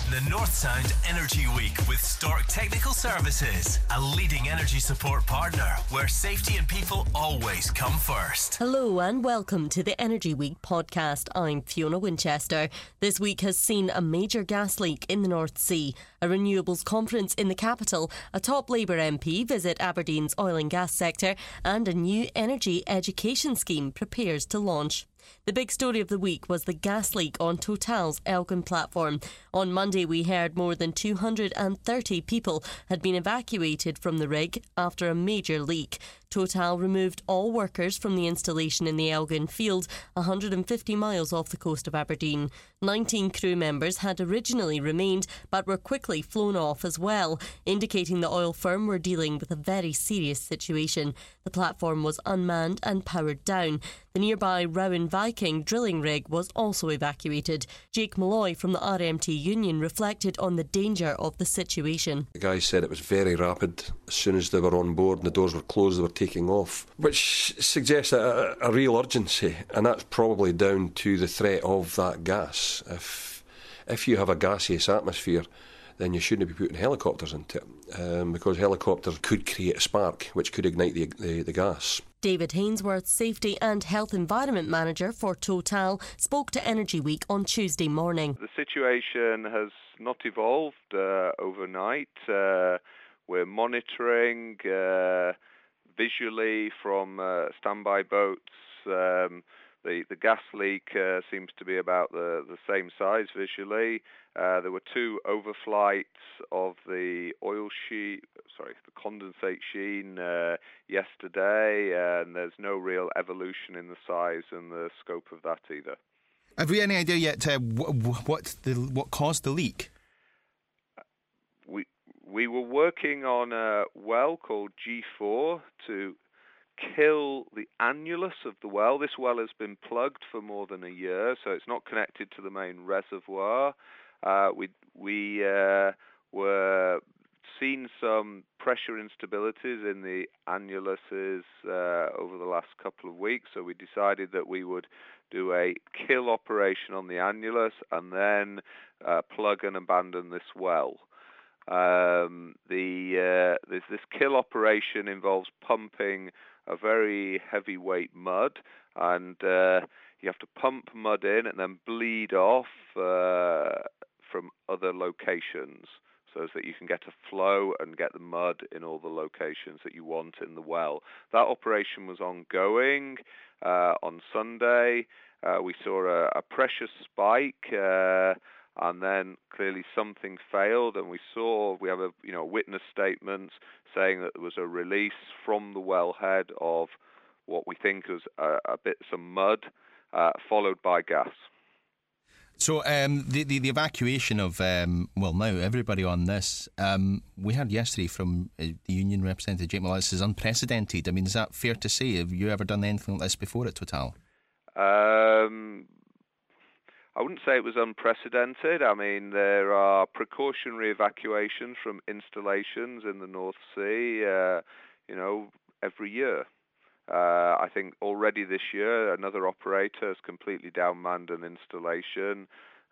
The North Sound Energy Week with Stork Technical Services, a leading energy support partner where safety and people always come first. Hello and welcome to the Energy Week podcast. I'm Fiona Winchester. This week has seen a major gas leak in the North Sea, a renewables conference in the capital, a top Labour MP visit Aberdeen's oil and gas sector, and a new energy education scheme prepares to launch. The big story of the week was the gas leak on Total's Elgin platform. On Monday, we heard more than 230 people had been evacuated from the rig after a major leak. Total removed all workers from the installation in the Elgin field, 150 miles off the coast of Aberdeen. 19 crew members had originally remained, but were quickly flown off as well, indicating the oil firm were dealing with a very serious situation. The platform was unmanned and powered down. The nearby Rowan Viking drilling rig was also evacuated. Jake Malloy from the RMT union reflected on the danger of the situation. The guys said it was very rapid. As soon as they were on board and the doors were closed, they were taking off, which suggests a real urgency, and that's probably down to the threat of that gas. If you have a gaseous atmosphere, then you shouldn't be putting helicopters into it, because helicopters could create a spark which could ignite the gas. David Hainsworth, Safety and Health Environment Manager for Total, spoke to Energy Week on Tuesday morning. The situation has not evolved overnight. We're monitoring visually from standby boats. The gas leak seems to be about the same size visually. There were two overflights of the condensate sheen yesterday, and there's no real evolution in the size and the scope of that either. Have we any idea yet what caused the leak? We were working on a well called G4 to kill the annulus of the well. This well has been plugged for more than a year, so it's not connected to the main reservoir. We were seeing some pressure instabilities in the annuluses over the last couple of weeks, so we decided that we would do a kill operation on the annulus and then plug and abandon this well. This kill operation involves pumping a very heavyweight mud, and you have to pump mud in and then bleed off from other locations so that you can get a flow and get the mud in all the locations that you want in the well. That operation was ongoing. On Sunday, we saw a pressure spike, and then clearly something failed, and we have a witness statement saying that there was a release from the wellhead of what we think was some mud, followed by gas. So the evacuation of now everybody on this, we heard yesterday from the union representative Jake Malloy, this is unprecedented. I mean, is that fair to say? Have you ever done anything like this before at Total? I wouldn't say it was unprecedented. I mean, there are precautionary evacuations from installations in the North Sea, every year. I think already this year, another operator has completely downmanned an installation.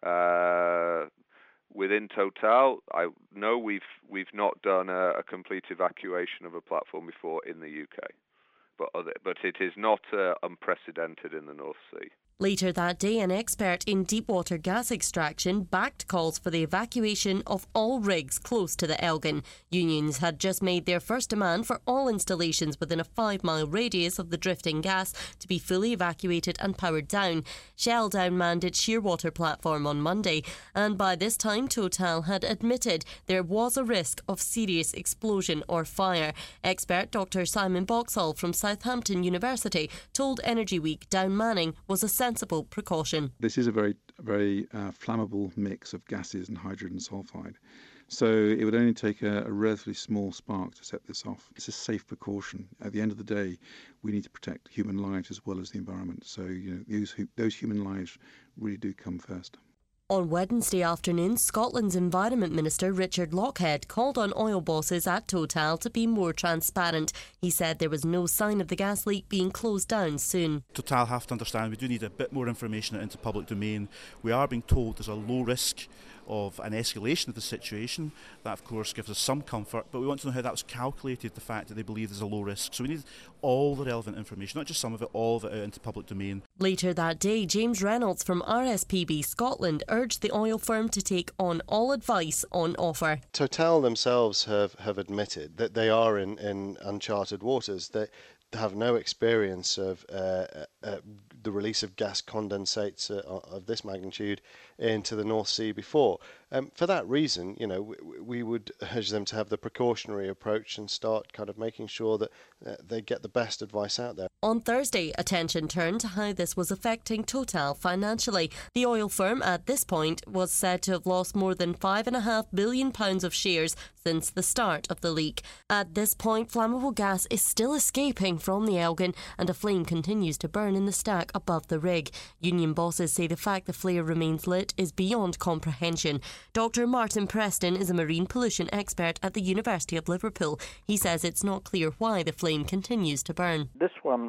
Within Total, I know we've not done a complete evacuation of a platform before in the UK, but it is not unprecedented in the North Sea. Later that day, an expert in deepwater gas extraction backed calls for the evacuation of all rigs close to the Elgin. Unions had just made their first demand for all installations within a 5-mile radius of the drifting gas to be fully evacuated and powered down. Shell downmanned its Shearwater platform on Monday, and by this time Total had admitted there was a risk of serious explosion or fire. Expert Dr. Simon Boxall from Southampton University told Energy Week downmanning was a sensible precaution. This is a very flammable mix of gases and hydrogen sulfide. So it would only take a relatively small spark to set this off. It's a safe precaution. At the end of the day, we need to protect human lives as well as the environment. So those human lives really do come first. On Wednesday afternoon, Scotland's Environment Minister Richard Lochhead called on oil bosses at Total to be more transparent. He said there was no sign of the gas leak being closed down soon. Total have to understand we do need a bit more information into public domain. We are being told there's a low risk of an escalation of the situation. That, of course, gives us some comfort, but we want to know how that was calculated, the fact that they believe there's a low risk. So we need all the relevant information, not just some of it, all of it out into public domain. Later that day, James Reynolds from RSPB Scotland urged the oil firm to take on all advice on offer. Total themselves have admitted that they are in uncharted waters. They have no experience of the release of gas condensates of this magnitude into the North Sea before. For that reason, we would urge them to have the precautionary approach and start kind of making sure that they get the best advice out there. On Thursday, attention turned to how this was affecting Total financially. The oil firm at this point was said to have lost more than £5.5 billion of shares since the start of the leak. At this point, flammable gas is still escaping from the Elgin and a flame continues to burn in the stack above the rig. Union bosses say the fact the flare remains lit is beyond comprehension. Dr. Martin Preston is a marine pollution expert at the University of Liverpool. He says it's not clear why the flame continues to burn. This one,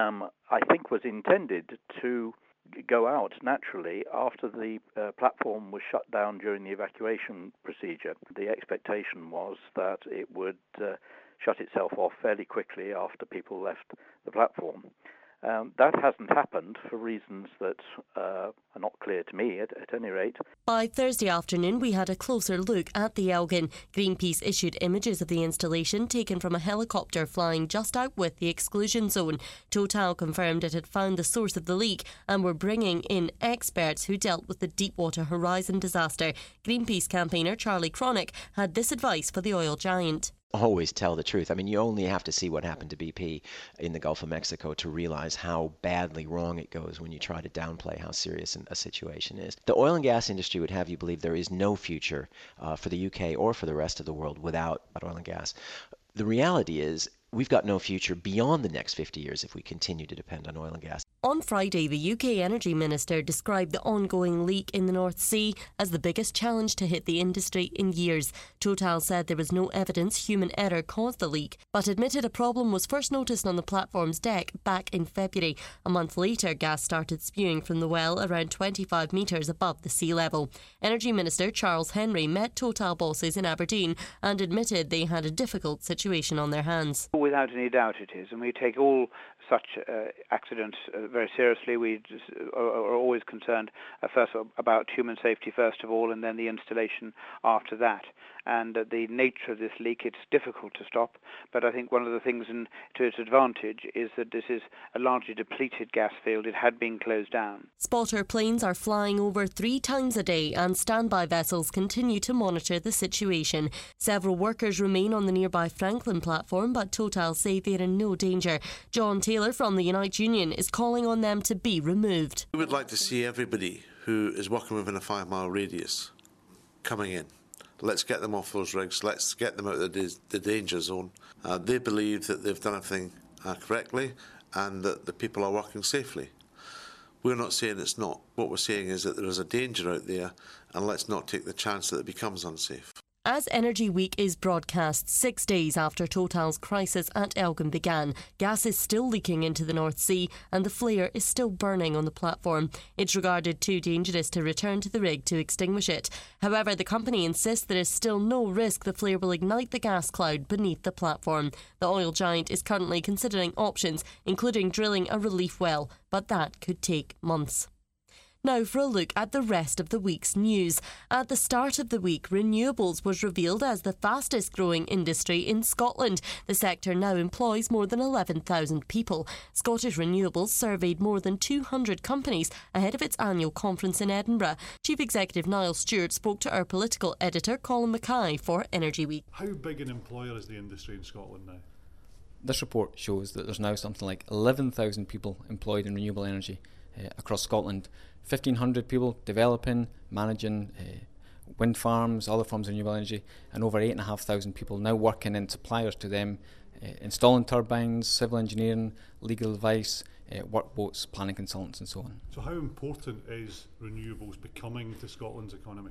I think, was intended to go out naturally after the platform was shut down during the evacuation procedure. The expectation was that it would shut itself off fairly quickly after people left the platform. That hasn't happened for reasons that are not clear to me, at any rate. By Thursday afternoon, we had a closer look at the Elgin. Greenpeace issued images of the installation taken from a helicopter flying just out with the exclusion zone. Total confirmed it had found the source of the leak and were bringing in experts who dealt with the Deepwater Horizon disaster. Greenpeace campaigner Charlie Cronick had this advice for the oil giant. Always tell the truth. I mean, you only have to see what happened to BP in the Gulf of Mexico to realize how badly wrong it goes when you try to downplay how serious a situation is. The oil and gas industry would have you believe there is no future for the UK or for the rest of the world without oil and gas. The reality is we've got no future beyond the next 50 years if we continue to depend on oil and gas. On Friday, the UK Energy Minister described the ongoing leak in the North Sea as the biggest challenge to hit the industry in years. Total said there was no evidence human error caused the leak, but admitted a problem was first noticed on the platform's deck back in February. A month later, gas started spewing from the well around 25 metres above the sea level. Energy Minister Charles Henry met Total bosses in Aberdeen and admitted they had a difficult situation on their hands. Without any doubt it is, and we take all such accidents very seriously. We are always concerned first about human safety first of all, and then the installation after that. And the nature of this leak, it's difficult to stop, but I think one of the things to its advantage is that this is a largely depleted gas field. It had been closed down. Spotter planes are flying over 3 times a day and standby vessels continue to monitor the situation. Several workers remain on the nearby Franklin platform, but Total say they're in no danger. John Taylor from the Unite Union is calling on them to be removed. We would like to see everybody who is working within a 5-mile radius coming in. Let's get them off those rigs. Let's get them out of the danger zone. They believe that they've done everything correctly and that the people are working safely. We're not saying it's not. What we're saying is that there is a danger out there, and let's not take the chance that it becomes unsafe. As Energy Week is broadcast 6 days after Total's crisis at Elgin began, gas is still leaking into the North Sea and the flare is still burning on the platform. It's regarded too dangerous to return to the rig to extinguish it. However, the company insists there is still no risk the flare will ignite the gas cloud beneath the platform. The oil giant is currently considering options, including drilling a relief well, but that could take months. Now for a look at the rest of the week's news. At the start of the week, renewables was revealed as the fastest growing industry in Scotland. The sector now employs more than 11,000 people. Scottish Renewables surveyed more than 200 companies ahead of its annual conference in Edinburgh. Chief Executive Niall Stewart spoke to our political editor Colin Mackay for Energy Week. How big an employer is the industry in Scotland now? This report shows that there's now something like 11,000 people employed in renewable energy across Scotland. 1,500 people developing, managing wind farms, other forms of renewable energy, and over 8,500 people now working in suppliers to them, installing turbines, civil engineering, legal advice, workboats, planning consultants and so on. So how important is renewables becoming to Scotland's economy?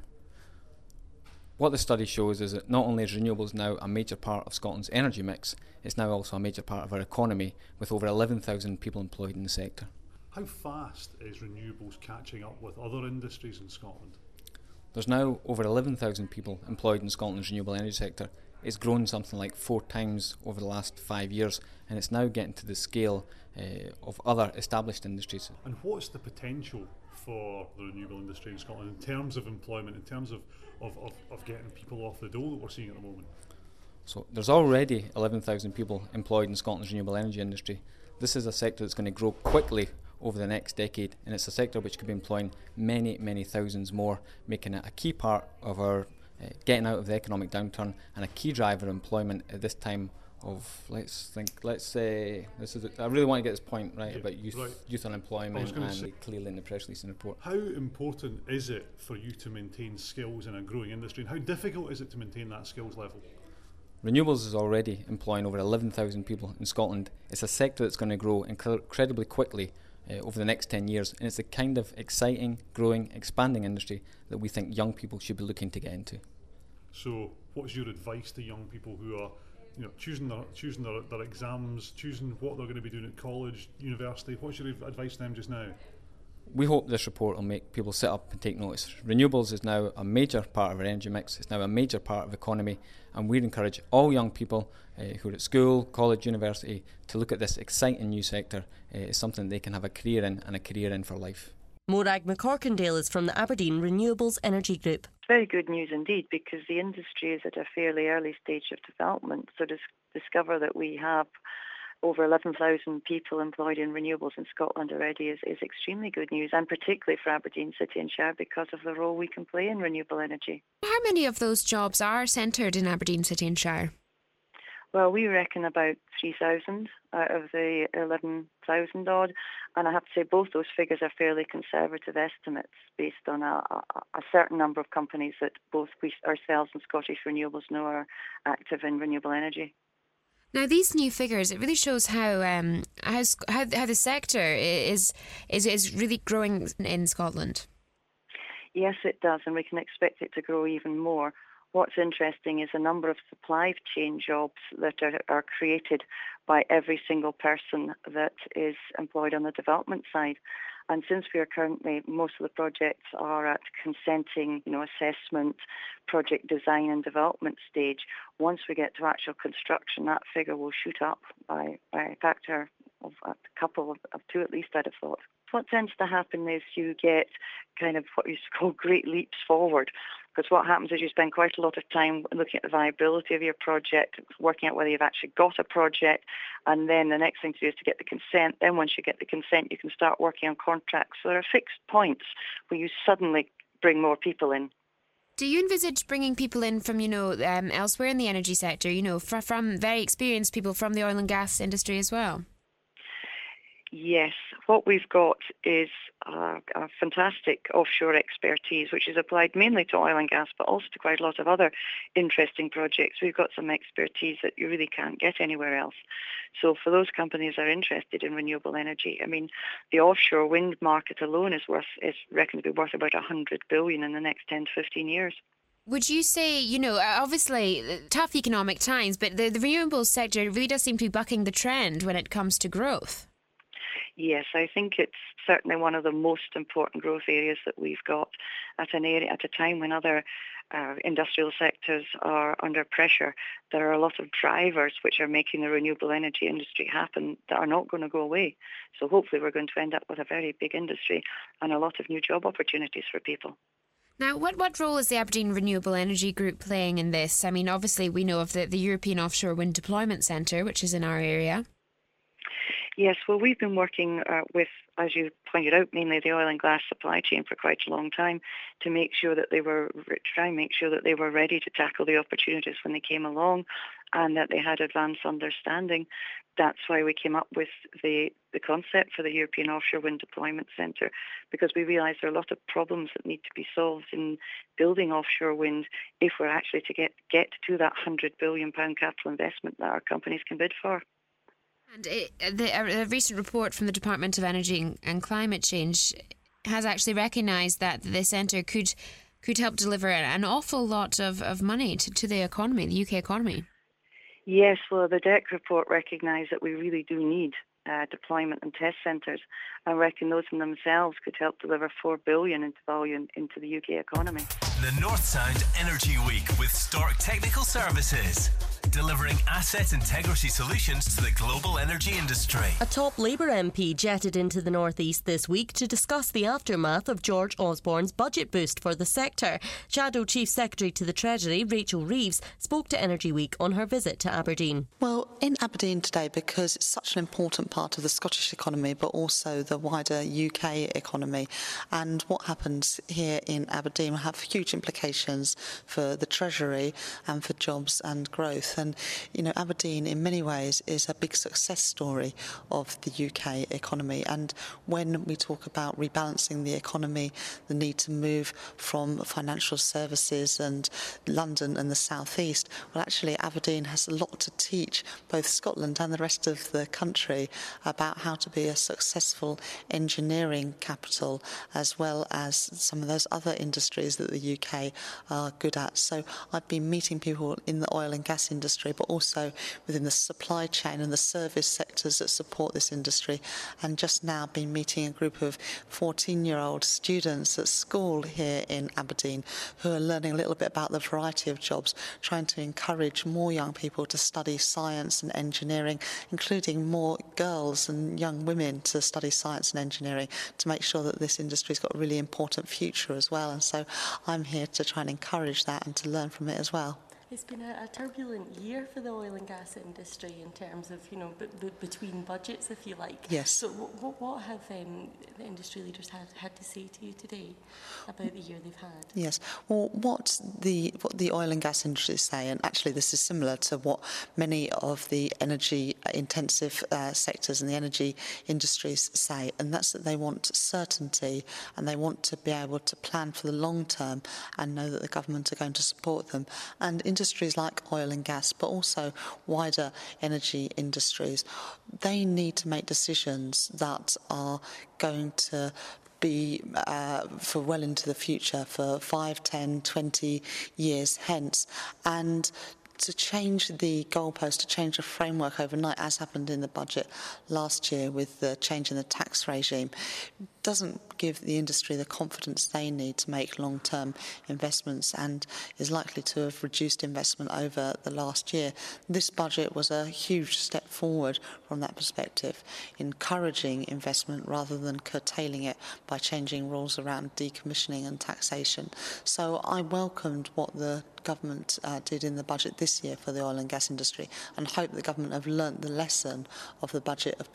What the study shows is that not only is renewables now a major part of Scotland's energy mix, it's now also a major part of our economy with over 11,000 people employed in the sector. How fast is renewables catching up with other industries in Scotland? There's now over 11,000 people employed in Scotland's renewable energy sector. It's grown something like 4 times over the last 5 years, and it's now getting to the scale of other established industries. And what's the potential for the renewable industry in Scotland in terms of employment, in terms of getting people off the dole that we're seeing at the moment? So there's already 11,000 people employed in Scotland's renewable energy industry. This is a sector that's going to grow quickly over the next decade, and it's a sector which could be employing many, many thousands more, making it a key part of our getting out of the economic downturn and a key driver of employment at this time of, I really want to get this point right about youth unemployment, and clearly in the press release and report. How important is it for you to maintain skills in a growing industry, and how difficult is it to maintain that skills level? Renewables is already employing over 11,000 people in Scotland. It's a sector that's going to grow incredibly quickly over the next 10 years, and it's the kind of exciting, growing, expanding industry that we think young people should be looking to get into. So what's your advice to young people who are choosing their exams, choosing what they're going to be doing at college, university? What's your advice to them just now? We hope this report will make people sit up and take notice. Renewables is now a major part of our energy mix. It's now a major part of the economy, and we encourage all young people who are at school, college, university to look at this exciting new sector as something they can have a career in, and a career in for life. Morag McCorkindale is from the Aberdeen Renewables Energy Group. Very good news indeed, because the industry is at a fairly early stage of development. So to discover that we have over 11,000 people employed in renewables in Scotland already is extremely good news, and particularly for Aberdeen City and Shire because of the role we can play in renewable energy. How many of those jobs are centred in Aberdeen City and Shire? Well, we reckon about 3,000 out of the 11,000 odd, and I have to say both those figures are fairly conservative estimates based on a certain number of companies that both we ourselves and Scottish Renewables know are active in renewable energy. Now, these new figures, it really shows how the sector is really growing in Scotland. Yes, it does, and we can expect it to grow even more. What's interesting is the number of supply chain jobs that are created by every single person that is employed on the development side. And since we are currently, most of the projects are at consenting, assessment, project design and development stage, once we get to actual construction, that figure will shoot up by a factor of a couple of two at least, I'd have thought. What tends to happen is you get kind of what you call great leaps forward, because what happens is you spend quite a lot of time looking at the viability of your project, working out whether you've actually got a project, and then the next thing to do is to get the consent. Then once you get the consent, you can start working on contracts. So there are fixed points where you suddenly bring more people in. Do you envisage bringing people in from, elsewhere in the energy sector, from very experienced people from the oil and gas industry as well? Yes, what we've got is a fantastic offshore expertise, which is applied mainly to oil and gas, but also to quite a lot of other interesting projects. We've got some expertise that you really can't get anywhere else. So for those companies that are interested in renewable energy, the offshore wind market alone is reckoned to be worth about 100 billion in the next 10 to 15 years. Would you say, obviously tough economic times, but the renewables sector really does seem to be bucking the trend when it comes to growth? Yes, I think it's certainly one of the most important growth areas that we've got at a time when other industrial sectors are under pressure. There are a lot of drivers which are making the renewable energy industry happen that are not going to go away. So hopefully we're going to end up with a very big industry and a lot of new job opportunities for people. Now, what role is the Aberdeen Renewable Energy Group playing in this? Obviously we know of the European Offshore Wind Deployment Centre, which is in our area. Yes, well, we've been working with, as you pointed out, mainly the oil and gas supply chain for quite a long time to make sure that they were ready to tackle the opportunities when they came along, and that they had advanced understanding. That's why we came up with the concept for the European Offshore Wind Deployment Centre, because we realise there are a lot of problems that need to be solved in building offshore wind if we're actually to get to that £100 billion capital investment that our companies can bid for. And a recent report from the Department of Energy and Climate Change has actually recognised that this centre could help deliver an awful lot of money to the economy, the UK economy. Yes, well, the DEC report recognised that we really do need deployment and test centres, and reckon those in themselves could help deliver $4 billion into value into the UK economy. The North Sound Energy Week with Stork Technical Services, delivering asset integrity solutions to the global energy industry. A top Labour MP jetted into the North East this week to discuss the aftermath of George Osborne's budget boost for the sector. Shadow Chief Secretary to the Treasury, Rachel Reeves, spoke to Energy Week on her visit to Aberdeen. Well, in Aberdeen today, because it's such an important part of the Scottish economy, but also the wider UK economy, and what happens here in Aberdeen will have huge implications for the Treasury and for jobs and growth. And, you know, Aberdeen in many ways is a big success story of the UK economy. And when we talk about rebalancing the economy, the need to move from financial services and London and the South East, well, actually Aberdeen has a lot to teach both Scotland and the rest of the country about how to be a successful engineering capital, as well as some of those other industries that the UK are good at. So I've been meeting people in the oil and gas industry, but also within the supply chain and the service sectors that support this industry, and just now been meeting a group of 14-year-old students at school here in Aberdeen who are learning a little bit about the variety of jobs, trying to encourage more young people to study science and engineering, including more girls and young women to study science and engineering, to make sure that this industry's got a really important future as well. And so I'm here to try and encourage that and to learn from it as well. It's been a turbulent year for the oil and gas industry in terms of, you know, between budgets, if you like. Yes. So what have the industry leaders had to say to you today about the year they've had? Yes. Well, what the oil and gas industry say, and actually this is similar to what many of the energy-intensive sectors and the energy industries say, and that's that they want certainty and they want to be able to plan for the long term and know that the government are going to support them. And industries like oil and gas, but also wider energy industries, they need to make decisions that are going to be for well into the future, for 5, 10, 20 years hence. And to change the goalpost, to change the framework overnight, as happened in the budget last year with the change in the tax regime, doesn't give the industry the confidence they need to make long-term investments, and is likely to have reduced investment over the last year. This budget was a huge step forward from that perspective, encouraging investment rather than curtailing it by changing rules around decommissioning and taxation. So I welcomed what the government did in the budget this year for the oil and gas industry, and hope the government have learnt the lesson of the budget of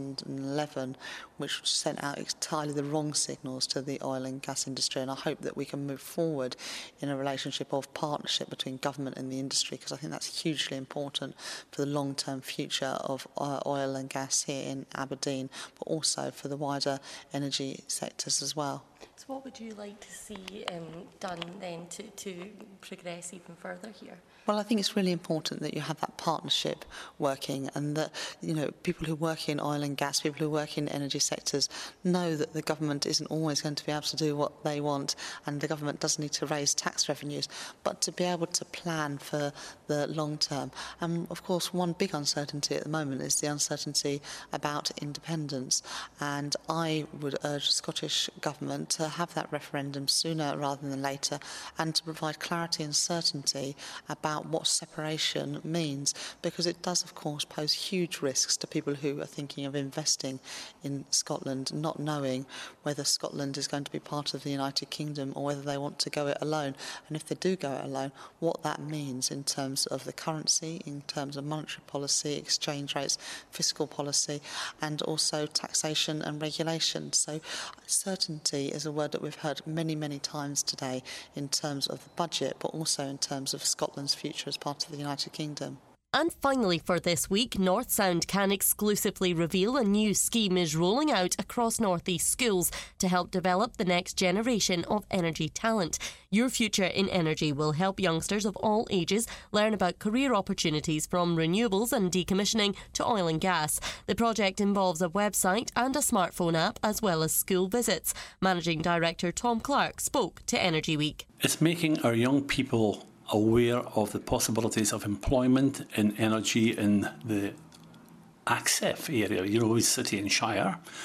2011, which sent out entirely the wrong signals to the oil and gas industry. And I hope that we can move forward in a relationship of partnership between government and the industry, because I think that's hugely important for the long-term future of oil and gas here in Aberdeen, but also for the wider energy sectors as well. So what would you like to see done then to progress even further here? Well, I think it's really important that you have that partnership working, and that, you know, people who work in oil and gas, people who work in energy sectors, know that the government isn't always going to be able to do what they want, and the government does need to raise tax revenues, but to be able to plan for the long term. And of course, one big uncertainty at the moment is the uncertainty about independence, and I would urge the Scottish Government to have that referendum sooner rather than later, and to provide clarity and certainty about what separation means, because it does of course pose huge risks to people who are thinking of investing in Scotland, not knowing whether Scotland is going to be part of the United Kingdom or whether they want to go it alone, and if they do go it alone, what that means in terms of the currency, in terms of monetary policy, exchange rates, fiscal policy, and also taxation and regulation. So certainty is a word that we've heard many, many times today in terms of the budget, but also in terms of Scotland's future as part of the United Kingdom. And finally for this week, North Sound can exclusively reveal a new scheme is rolling out across North East schools to help develop the next generation of energy talent. Your Future in Energy will help youngsters of all ages learn about career opportunities from renewables and decommissioning to oil and gas. The project involves a website and a smartphone app, as well as school visits. Managing Director Tom Clark spoke to Energy Week. It's making our young people aware of the possibilities of employment in energy in the ACSEF area, City and Shire,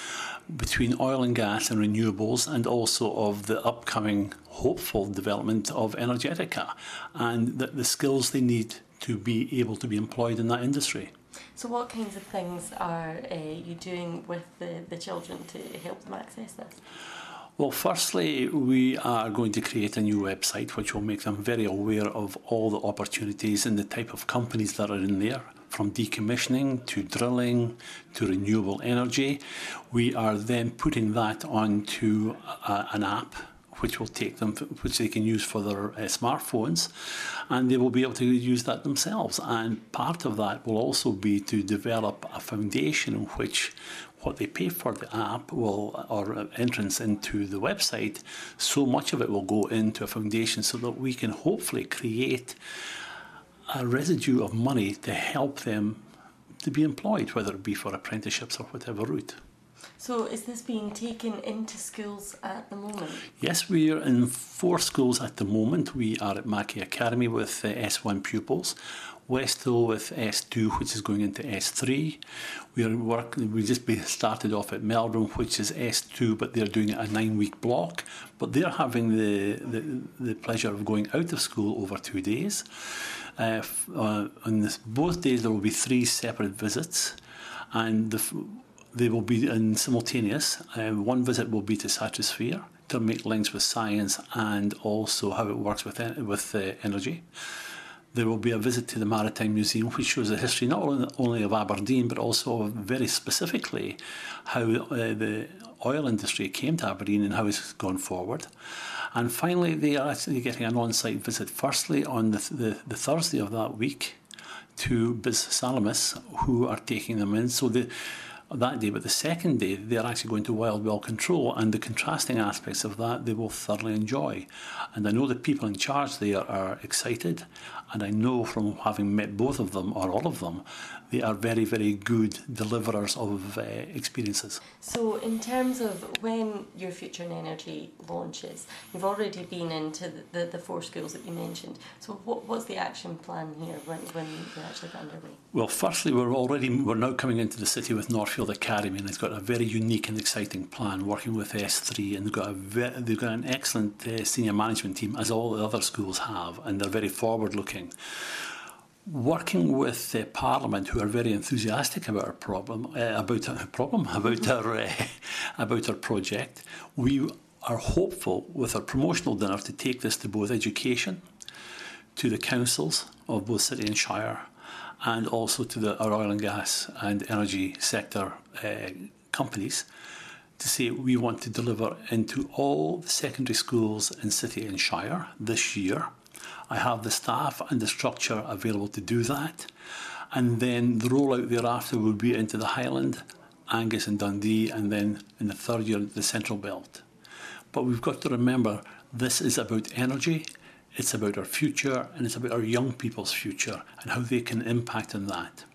between oil and gas and renewables, and also of the upcoming hopeful development of Energetica and the skills they need to be able to be employed in that industry. So what kinds of things are you doing with the children to help them access this? Well, firstly, we are going to create a new website which will make them very aware of all the opportunities and the type of companies that are in there, from decommissioning to drilling to renewable energy. We are then putting that onto an app which will take them, which they can use for their smartphones, and they will be able to use that themselves. And part of that will also be to develop a foundation in which what they pay for the app will, or entrance into the website, so much of it will go into a foundation so that we can hopefully create a residue of money to help them to be employed, whether it be for apprenticeships or whatever route. So is this being taken into schools at the moment? Yes, we are in 4 schools at the moment. We are at Mackay Academy with S1 pupils, Westhill with S2, which is going into S3. We just started off at Melbourne, which is S2, but they're doing it a 9-week block. But they're having the pleasure of going out of school over 2 days. On both days there will be 3 separate visits, and they will be in simultaneous. One visit will be to Stratosphere to make links with science and also how it works with energy. There will be a visit to the Maritime Museum, which shows the history not only of Aberdeen, but also very specifically how the oil industry came to Aberdeen and how it's gone forward. And finally, they are actually getting an on-site visit, firstly on the Thursday of that week, to Biz Salamis, who are taking them in. So that day, but the second day, they're actually going to Wild Well Control, and the contrasting aspects of that they will thoroughly enjoy. And I know the people in charge there are excited, and I know from having met both of them, or all of them, they are very, very good deliverers of experiences. So in terms of when your Future in Energy launches, you've already been into the 4 schools that you mentioned. So what's the action plan here when you actually get underway? Well, firstly, we're now coming into the city with Northfield Academy, and it's got a very unique and exciting plan working with S3, and they've got an excellent senior management team, as all the other schools have, and they're very forward-looking. Working with Parliament, who are very enthusiastic about our project, we are hopeful with our promotional dinner to take this to both education, to the councils of both city and shire, and also to our oil and gas and energy sector companies, to say we want to deliver into all the secondary schools in city and shire this year. I have the staff and the structure available to do that. And then the rollout thereafter will be into the Highland, Angus and Dundee, and then in the 3rd year, the Central Belt. But we've got to remember, this is about energy, it's about our future, and it's about our young people's future and how they can impact on that.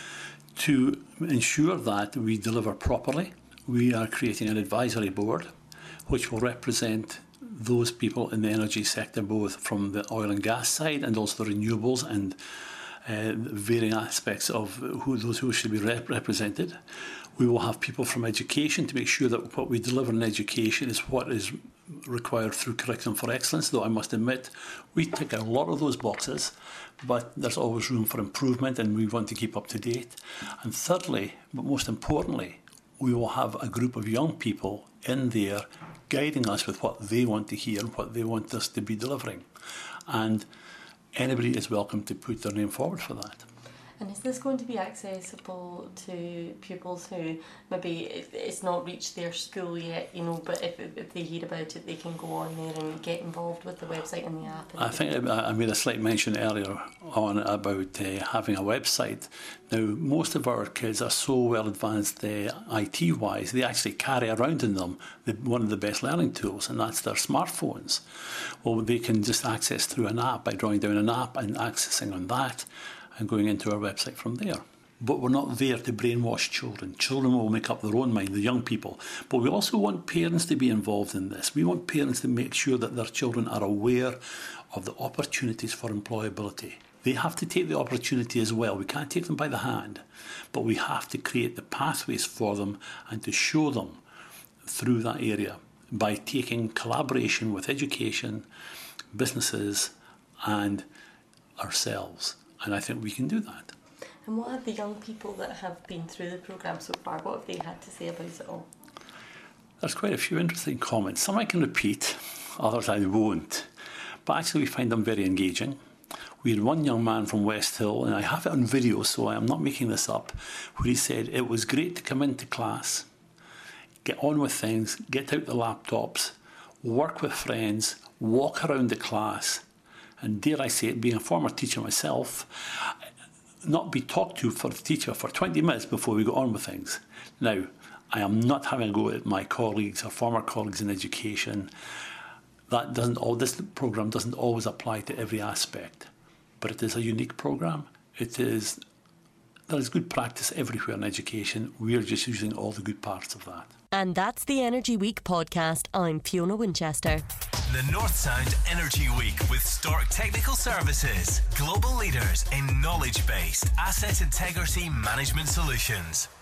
To ensure that we deliver properly, we are creating an advisory board which will represent those people in the energy sector, both from the oil and gas side and also the renewables and varying aspects of those who should be represented. We will have people from education to make sure that what we deliver in education is what is required through Curriculum for Excellence, though I must admit we tick a lot of those boxes, but there's always room for improvement and we want to keep up to date. And thirdly, but most importantly, we will have a group of young people in there guiding us with what they want to hear and what they want us to be delivering. And anybody is welcome to put their name forward for that. And is this going to be accessible to pupils who maybe it's not reached their school yet, but if they hear about it, they can go on there and get involved with the website and the app? I think I made a slight mention earlier on about having a website. Now, most of our kids are so well advanced IT-wise, they actually carry around in them one of the best learning tools, and that's their smartphones. Well, they can just access through an app by drawing down an app and accessing on that, and going into our website from there. But we're not there to brainwash children. Children will make up their own mind, the young people. But we also want parents to be involved in this. We want parents to make sure that their children are aware of the opportunities for employability. They have to take the opportunity as well. We can't take them by the hand, but we have to create the pathways for them and to show them through that area by taking collaboration with education, businesses and ourselves. And I think we can do that. And what have the young people that have been through the programme so far, what have they had to say about it all? There's quite a few interesting comments. Some I can repeat, others I won't. But actually we find them very engaging. We had one young man from West Hill, and I have it on video, so I am not making this up, where he said it was great to come into class, get on with things, get out the laptops, work with friends, walk around the class, and dare I say it, being a former teacher myself, not be talked to for the teacher for 20 minutes before we got on with things. Now, I am not having a go at my colleagues or former colleagues in education. This programme doesn't always apply to every aspect, but it is a unique programme. There is good practice everywhere in education. We're just using all the good parts of that. And that's the Energy Week podcast. I'm Fiona Winchester. The North Sound Energy Week with Stork Technical Services, global leaders in knowledge-based asset integrity management solutions.